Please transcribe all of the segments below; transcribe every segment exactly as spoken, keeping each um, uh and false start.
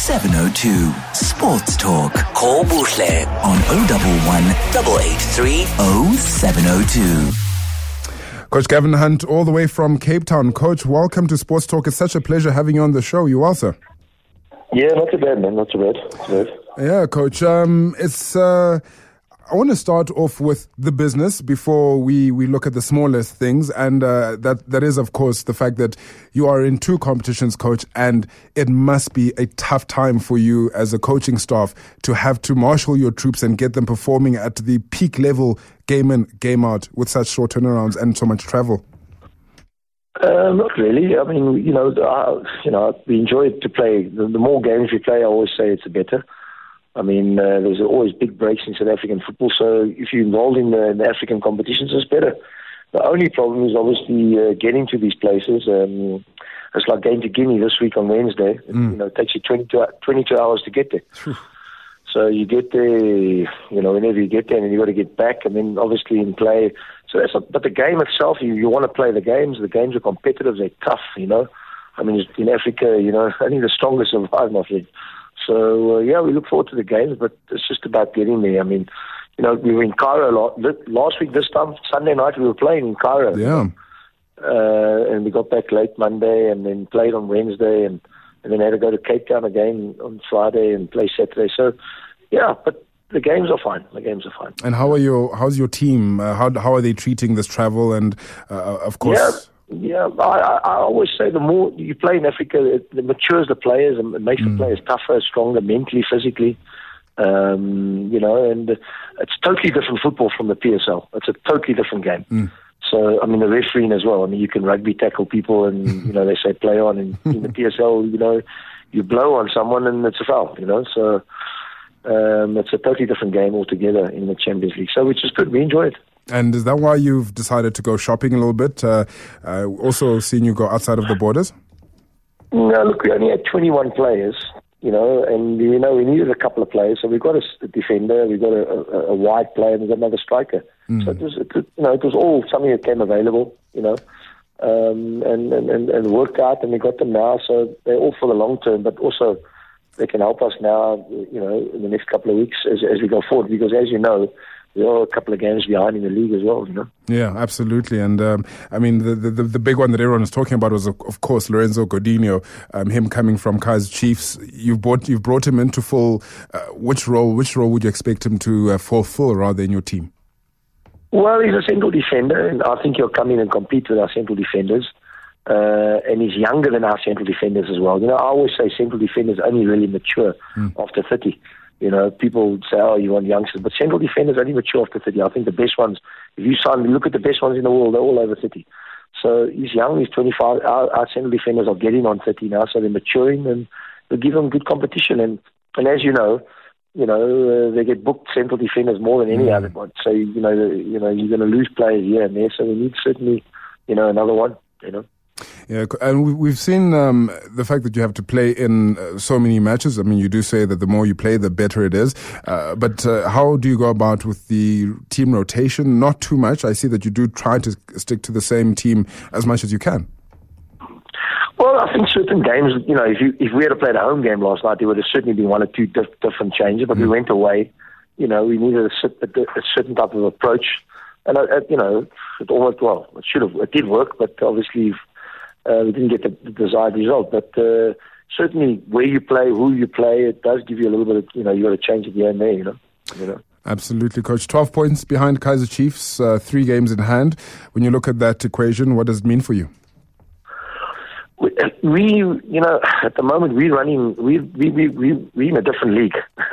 seven oh two. Sports Talk. Call Buhle on oh one one, eight eight three, oh seven oh two. Coach Gavin Hunt, all the way from Cape Town. Coach, welcome to Sports Talk. It's such a pleasure having you on the show. You well, sir? Yeah, not too bad, man. Not too bad. Not too bad. Yeah, Coach. Um, it's. Uh, I want to start off with the business before we, we look at the smallest things, and uh, that that is, of course, the fact that you are in two competitions, Coach, and it must be a tough time for you as a coaching staff to have to marshal your troops and get them performing at the peak level, game in, game out, with such short turnarounds and so much travel. Uh, not really. I mean, you know, uh, you know, we enjoy to play. The, the more games we play, I always say it's better. I mean, uh, there's always big breaks in South African football, so if you're involved in the, in the African competitions, it's better. The only problem is obviously uh, getting to these places. Um, it's like going to Guinea this week on Wednesday. Mm. You know, it takes you twenty-two, twenty-two hours to get there. So you get there, you know, whenever you get there, and you got to get back, and then obviously in play. So that's a, but the game itself, you, you want to play the games. The games are competitive. They're tough, you know. I mean, in Africa, you know, only the strongest survive, my friend. So, uh, yeah, we look forward to the games, but it's just about getting there. I mean, you know, we were in Cairo a lot. Last week, this time, Sunday night, we were playing in Cairo. Yeah. Uh, and we got back late Monday and then played on Wednesday and, and then had to go to Cape Town again on Friday and play Saturday. So, yeah, but the games are fine. The games are fine. And how are your, how's your team? Uh, how how are they treating this travel? And, uh, of course... Yeah. Yeah, I, I always say the more you play in Africa, it, it matures the players and it makes mm. the players tougher, stronger, mentally, physically. Um, you know, and it's totally different football from the P S L. It's a totally different game. Mm. So, I mean, the refereeing as well. I mean, you can rugby tackle people and, you know, they say play on. And in the P S L, you know, you blow on someone and it's a foul, you know. So, um, it's a totally different game altogether in the Champions League. So, which is good. We enjoy it. And is that why you've decided to go shopping a little bit? Uh, uh, also seeing you go outside of the borders? No, look, we only had twenty-one players, you know, and, you know, we needed a couple of players. So we got a defender, we got a, a, a wide player, and we got another striker. Mm. So it was, it, you know, it was all something that came available, you know, um, and, and, and, and worked out, and we got them now. So they're all for the long term, but also they can help us now, you know, in the next couple of weeks as, as we go forward. Because as you know, we are a couple of games behind in the league as well, you know. Yeah, absolutely. And um, I mean, the, the the big one that everyone was talking about was, of, of course, Lorenzo Godinho, um, him coming from Kaizer Chiefs. You've brought you've brought him into full. Uh, which role? Which role would you expect him to uh, fulfill rather in your team? Well, he's a central defender, and I think he'll come in and compete with our central defenders. Uh, and he's younger than our central defenders as well. You know, I always say central defenders only really mature mm. after thirty. You know, people would say, oh, you want youngsters. But central defenders only mature after thirty. I think the best ones, if you sign, look at the best ones in the world, they're all over thirty. So he's young, he's twenty-five. Our, our central defenders are getting on thirty now, so they're maturing, and we give them good competition. And, and as you know, you know, uh, they get booked central defenders more than any mm. other one. So, you know, the, you know, you're going to lose players here and there. So we need certainly, you know, another one, you know. Yeah, and we've seen um, the fact that you have to play in uh, so many matches. I mean, you do say that the more you play, the better it is. Uh, but uh, how do you go about with the team rotation? Not too much. I see that you do try to stick to the same team as much as you can. Well, I think certain games, you know, if you if we had played a home game last night, there would have certainly been one or two diff- different changes. But mm. we went away. You know, we needed a, a, a certain type of approach. And, uh, you know, it almost, well, it should have, it did work, but obviously... Uh, we didn't get the, the desired result, but uh, certainly where you play, who you play, it does give you a little bit of, you know, you got to change it here and there, you know. You know. Absolutely, Coach. twelve points behind Kaizer Chiefs, uh, three games in hand. When you look at that equation, what does it mean for you? We, we you know, at the moment we're running, we we we we we're in a different league.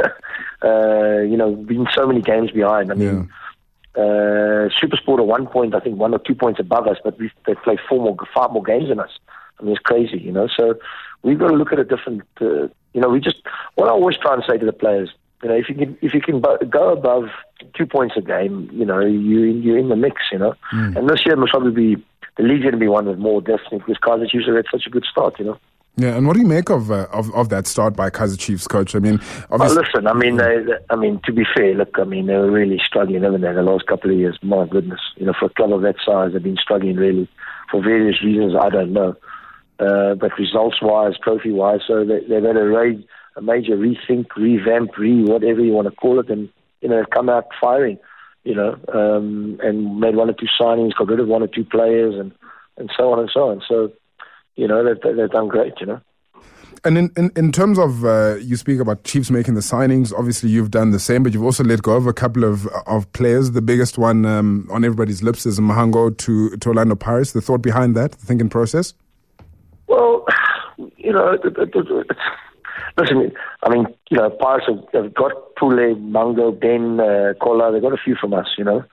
uh, you know, being so many games behind. I mean. Yeah. Uh, SuperSport are one point, I think one or two points above us, but we they play four more, five more games than us. I mean, it's crazy, you know. So we've got to look at a different. Uh, you know, we just what I always try and say to the players, you know, if you can if you can go above two points a game, you know, you you're in the mix, you know. Mm. And this year must probably be the league's going to be one with more definitely because Kaizer Chiefs have had such a good start, you know. Yeah, and what do you make of uh, of, of that start by Kaizer Chiefs, Coach? I mean, obviously... Oh, listen, I mean, they, they, I mean, to be fair, look, I mean, they were really struggling, haven't they, the last couple of years? My goodness, you know, for a club of that size, they've been struggling really for various reasons. I don't know, uh, but results-wise, trophy-wise, so they, they've had a, ra- a major rethink, revamp, re whatever you want to call it, and you know, come out firing, you know, um, and made one or two signings, got rid of one or two players, and, and so on and so on. So, you know, they've, they've done great, you know. And in, in, in terms of, uh, you speak about Chiefs making the signings, obviously you've done the same, but you've also let go of a couple of of players. The biggest one um, on everybody's lips is Mahango to, to Orlando Pirates. The thought behind that, the thinking process? Well, you know, it, it, it, it, listen, I mean, you know, Pirates have, have got Pule, Mango, Ben, uh, Kola, they've got a few from us, you know.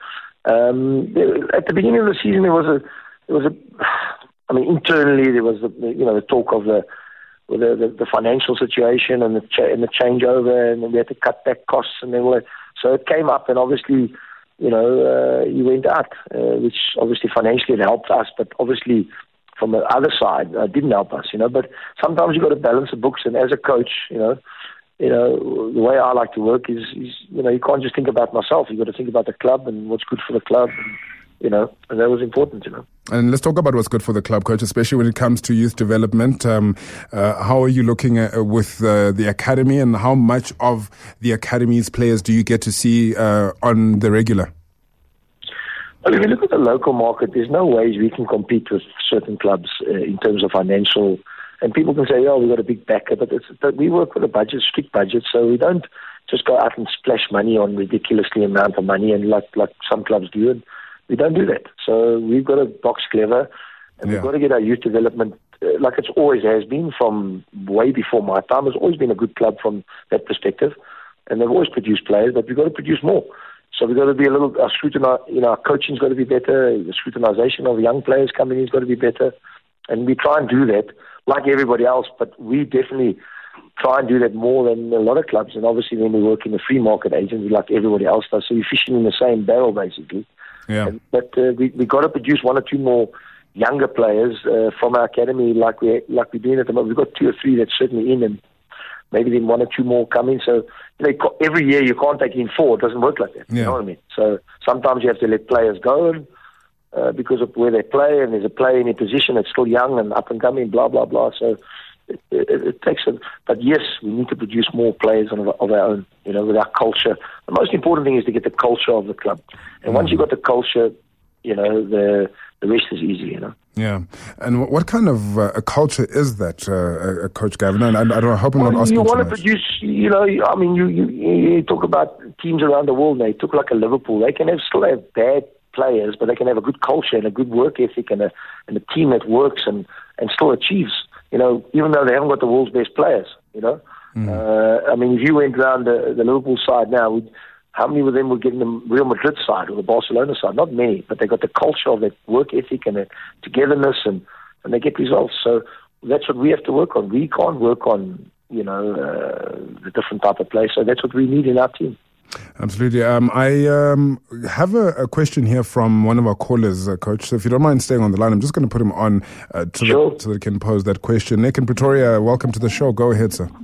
Um, they, at the beginning of the season, there was a, there was a, I mean, internally there was, a, you know, the talk of the, with the, the, the financial situation and the cha- and the changeover, and we had to cut back costs, and then so it came up, and obviously, you know, uh, you went out, uh, which obviously financially it helped us, but obviously from the other side, uh, didn't help us, you know. But sometimes you got to balance the books, and as a coach, you know, you know, the way I like to work is, is you know, you can't just think about myself. You got to think about the club and what's good for the club. And, you know, and that was important, you know. And let's talk about what's good for the club, Coach, especially when it comes to youth development. Um, uh, how are you looking at, uh, with uh, the academy, and how much of the academy's players do you get to see uh, on the regular? Well, if you look at the local market, there's no ways we can compete with certain clubs uh, in terms of financial. And people can say, oh, we've got a big backer, but, it's, but we work with a budget, strict budget, so we don't just go out and splash money on ridiculously amount of money, and like, like some clubs do. And we don't do that. So we've got to box clever, and yeah. we've got to get our youth development uh, like it's always has been from way before my time. It's always been a good club from that perspective, and they've always produced players, but we've got to produce more. So we've got to be a little, our scrutinize, you know, our coaching's got to be better, the scrutinization of young players coming in has got to be better, and we try and do that like everybody else, but we definitely try and do that more than a lot of clubs. And obviously when we work in the free market agency like everybody else does, so we're fishing in the same barrel basically. Yeah. And, but uh, we we got to produce one or two more younger players uh, from our academy, like we like we're doing at the moment. We've got two or three that's certainly in, and maybe then one or two more coming. So you know, every year you can't take in four. It doesn't work like that. Yeah. You know what I mean? So sometimes you have to let players go and, uh, because of where they play, and there's a player in a position that's still young and up and coming. Blah blah blah. So. It, it, it takes a, but yes, we need to produce more players of, of our own, you know, with our culture. The most important thing is to get the culture of the club. And mm. once you've got the culture, you know, the the rest is easy, you know. Yeah. And what kind of uh, a culture is that, uh, uh, Coach Gavin? And I, I don't I hope I'm well, not asking you too want to much. produce, you know, I mean, you, you, you talk about teams around the world now. You talk like a Liverpool. They can have, still have bad players, but they can have a good culture and a good work ethic and a, and a team that works and, and still achieves. You know, even though they haven't got the world's best players, you know. Mm. Uh, I mean, if you went around the, the Liverpool side now, we'd, how many of them would get in the Real Madrid side or the Barcelona side? Not many, but they got the culture of that work ethic and that togetherness, and, and they get results. So that's what we have to work on. We can't work on, you know, uh, the different type of play. So that's what we need in our team. Absolutely. Um, I um, have a, a question here from one of our callers, uh, Coach. So if you don't mind staying on the line, I'm just going to put him on uh, to sure. the, so that he can pose that question. Nick in Pretoria, welcome to the show. Go ahead, sir.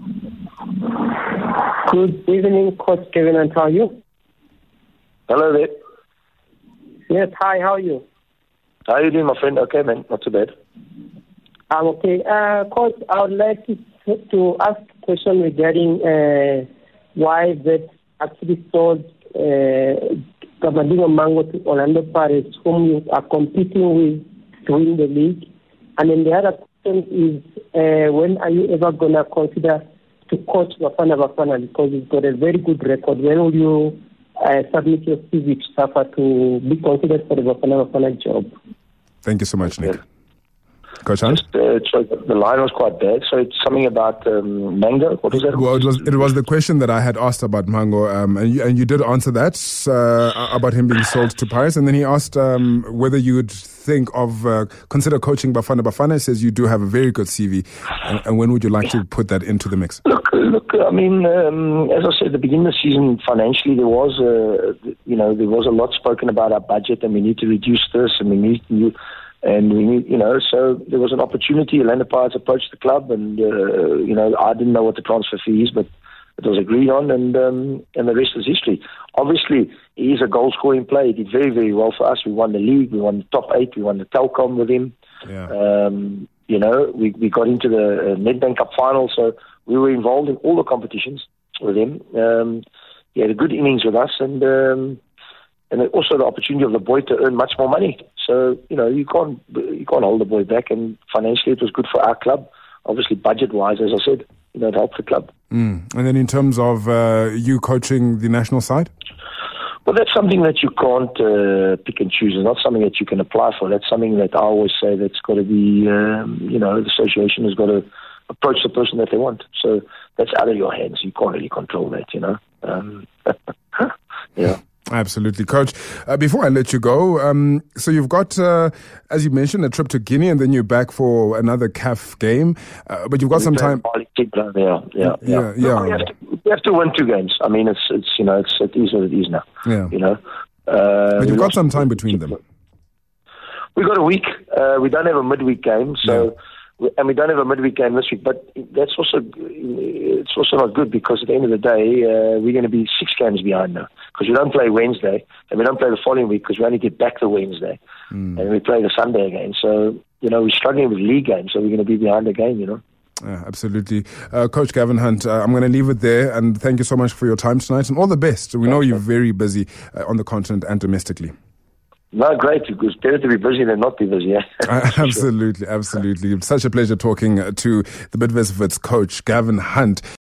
Good evening, Coach Kevin, and how are you? Hello there. Yes, hi, how are you? How are you doing, my friend? Okay, man, not too bad. I'm okay. Uh, Coach, I would like to, to ask a question regarding uh, why that actually sold uh, Gamadinho Mango to Orlando Pirates, whom you are competing with to win the league. And then the other question is, uh, when are you ever going to consider to coach Bafana Bafana, because he's got a very good record? When will you uh, submit your C V to SAFA to be considered for the Bafana Bafana job? Thank you so much, Nick. Coach Hans? Just, uh, so the line was quite bad. So it's something about um, Mango. What was that? Well, it was it was the question that I had asked about Mango, um, and you and you did answer that uh, about him being sold to Paris, and then he asked um, whether you would think of uh, consider coaching Bafana Bafana. He says you do have a very good C V, and, and when would you like to put that into the mix? Look, look. I mean, um, as I said at the beginning of the season, financially there was, uh, you know, there was a lot spoken about our budget, and we need to reduce this, and we need to. And we need, you know, so there was an opportunity. Orlando Pirates approached the club, and uh, you know, I didn't know what the transfer fee is, but it was agreed on, and um, and the rest is history. Obviously, he is a goal-scoring player. He did very, very well for us. We won the league. We won the top eight. We won the Telkom with him. Yeah. Um, you know, we we got into the uh, Nedbank Cup final, so we were involved in all the competitions with him. Um, he had a good innings with us, and um, and also the opportunity of the boy to earn much more money. So, you know, you can't you can't hold the boy back, and financially it was good for our club. Obviously, budget-wise, as I said, you know, it helped the club. Mm. And then in terms of uh, you coaching the national side? Well, that's something that you can't uh, pick and choose. It's not something that you can apply for. That's something that I always say that's got to be, um, you know, the association has got to approach the person that they want. So that's out of your hands. You can't really control that, you know. Um, yeah. Absolutely, Coach. Uh, before I let you go, um, so you've got, uh, as you mentioned, a trip to Guinea, and then you're back for another C A F game. Uh, but you've got we some time. Yeah, yeah, yeah. yeah, yeah. No, we, have to, we have to win two games. I mean, it's it's you know, it's it is what it is now. Yeah. You know. Uh, but you've got some time between them. We've got a week. Uh, we don't have a midweek game, so. Yeah. And we don't have a midweek game this week, but that's also it's also not good, because at the end of the day, uh, we're going to be six games behind now, because we don't play Wednesday, and we don't play the following week because we only get back the Wednesday, mm. and we play the Sunday again. So, you know, we're struggling with league games, so we're going to be behind again, you know. Yeah, absolutely. Uh, Coach Gavin Hunt, uh, I'm going to leave it there, and thank you so much for your time tonight, and all the best. We know you're very busy uh, on the continent and domestically. No, great. It's better to be busy than not be busy. Yeah? Absolutely, absolutely. Such a pleasure talking to the Bidvest Wits coach, Gavin Hunt.